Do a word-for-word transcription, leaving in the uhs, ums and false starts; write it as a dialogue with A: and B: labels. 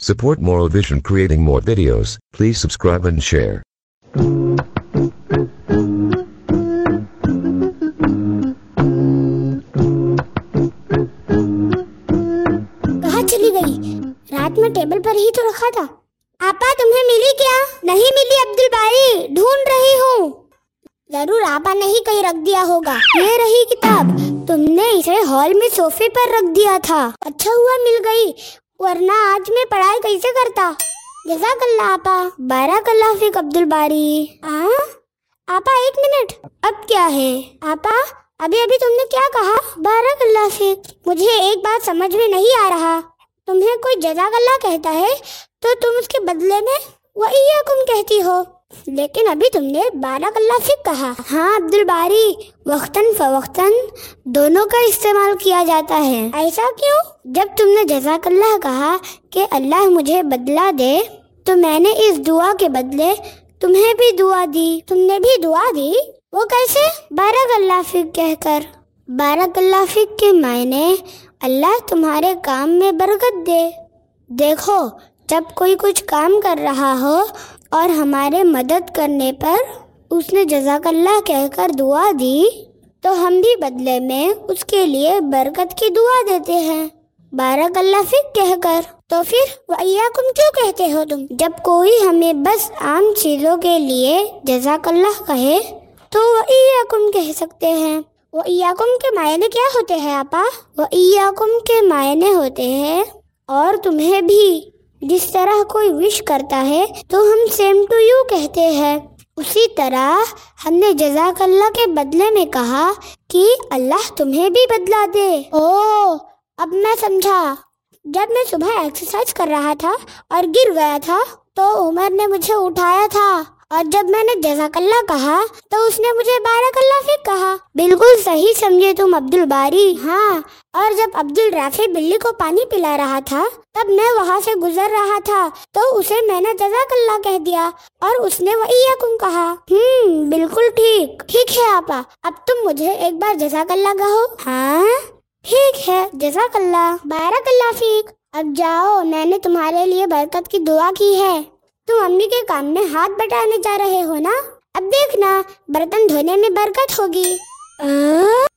A: Support Moral Vision creating more videos. Please subscribe and share.
B: कहाँ चली गई? रात में टेबल पर ही तो रखा था। आपा तुम्हें मिली क्या? नहीं मिली अब्दुल बारी, ढूंढ रही हूँ। जरूर आपा ने ही कहीं रख दिया होगा। ये रही किताब, तुमने इसे हॉल में सोफे पर रख दिया था। अच्छा हुआ मिल गई, वरना आज मैं पढ़ाई कैसे करता। जज़ाकल्लाह आपा। बारकल्लाह फीक अब्दुल बारी। आ? आपा एक मिनट, अब क्या है? आपा अभी अभी तुमने क्या कहा? बारकल्लाह फीक। मुझे एक बात समझ में नहीं आ रहा। तुम्हें कोई जज़ाकल्लाह कहता है तो तुम उसके बदले में वइय्याकुम कहती हो, लेकिन अभी तुमने बारकल्लाह फीक कहा। हाँ अब्दुल बारी, वक्तन फवक्तन दोनों का इस्तेमाल किया जाता है। ऐसा क्यों? जब तुमने जज़ाकल्लाह कहा कि अल्लाह मुझे बदला दे, तो मैंने इस दुआ के बदले तुम्हें भी दुआ दी। तुमने भी दुआ दी? वो कैसे? बारकल्लाह फीक कहकर। बारकल्लाह फीक के मायने अल्लाह तुम्हारे काम में बरकत दे। देखो, जब कोई कुछ काम कर रहा हो और हमारे मदद करने पर उसने जज़ाकल्लाह कहकर दुआ दी, तो हम भी बदले में उसके लिए बरकत की दुआ देते हैं बारकल्लाह फीक कहकर। तो फिर वइय्याकुम क्यों कहते हो तुम? जब कोई हमें बस आम चीज़ों के लिए जज़ाकल्लाह कहे तो वइय्याकुम कह सकते हैं। वइय्याकुम के मायने क्या होते हैं आपा? वइय्याकुम के मायने होते हैं और तुम्हें भी। जिस तरह कोई विश करता है तो हम सेम टू यू कहते हैं, उसी तरह हमने जज़ाकल्लाह के बदले में कहा कि अल्लाह तुम्हें भी बदला दे। ओह, अब मैं समझा। जब मैं सुबह एक्सरसाइज कर रहा था और गिर गया था तो उमर ने मुझे उठाया था, और जब मैंने जज़ाकल्लाह कहा तो उसने मुझे बारकल्लाह फीक कहा। बिल्कुल सही समझे तुम अब्दुल बारी। हाँ, और जब अब्दुल राफी बिल्ली को पानी पिला रहा था तब मैं वहाँ से गुजर रहा था तो उसे मैंने जज़ाकल्लाह कह दिया और उसने वइय्याकुम कहा। हम्म बिल्कुल ठीक। ठीक है आपा, अब तुम मुझे एक बार जज़ाकल्लाह कहो। हाँ ठीक है, जज़ाकल्लाह। बारकल्लाह फीक। अब जाओ, मैंने तुम्हारे लिए बरकत की दुआ की है। तुम अम्मी के काम में हाथ बटाने जा रहे हो ना? अब देखना, बर्तन धोने में बरकत होगी।